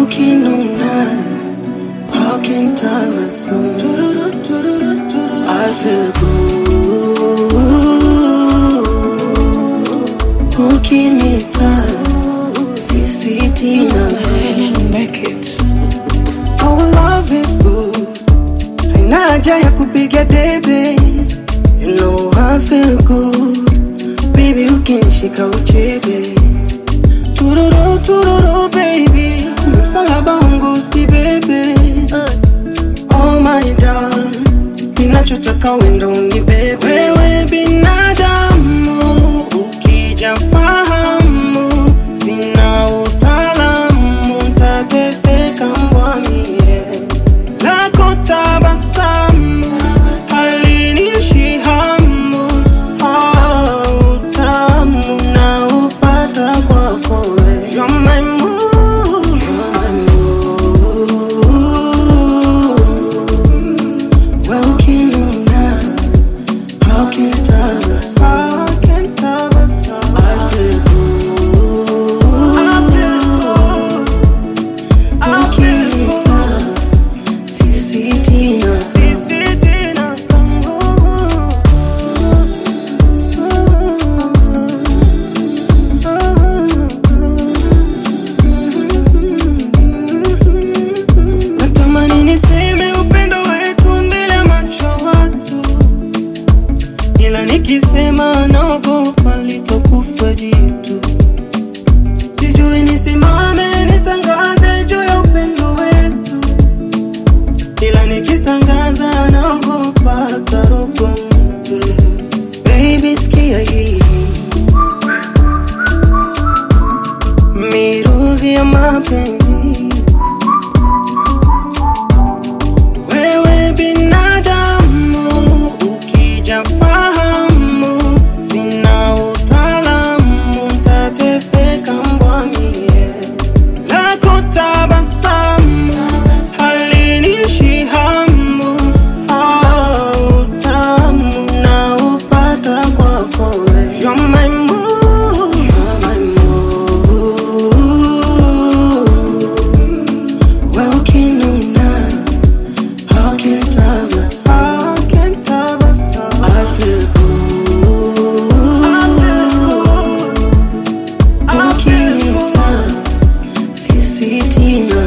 ukinuna, how can tabassum? I feel good. Ukinita, sisitina. Feeling make it. Our love is good. Haina haja ya kupiga debe. You know I feel good. Baby ukinishika uchebe. Tururu tururu baby, msalaba wangu usibebe. Oh my darling, ninachotaka wenda unibebe. Wewe binadamu, ukija fahamu, sina utaalamu, tateseka mbwamie. Lako tabasamu, halinishi hamu, utamu na upata kwako wewe. You're my mood, you're my mood. Well, ukinuna, how can tabassum? How can tabassum? I feel good, I feel good, I feel good. Sisitina, sisitina tango. Natamani niseme upendo wetu mbele ya macho ya watu, ila nikisema naogopa litakufa jitu. Sijui nisimame nitangaze juu ya upendo wetu, ila nikitangaza naogopa atarogwa mtu. Baby sikia hii, miruzi ya mapenzi. Wewe binadamu, ukija fahamu, sina utaalamu, tateseka mbwamie. Lako tabasamu, halinishi hamu, utamu na upata kwako wewe. You're my mood, you're my mood. Wewe ukinuna, how can tabassum? How can tabassum? I feel good, I feel good, I feel good. Sisitina.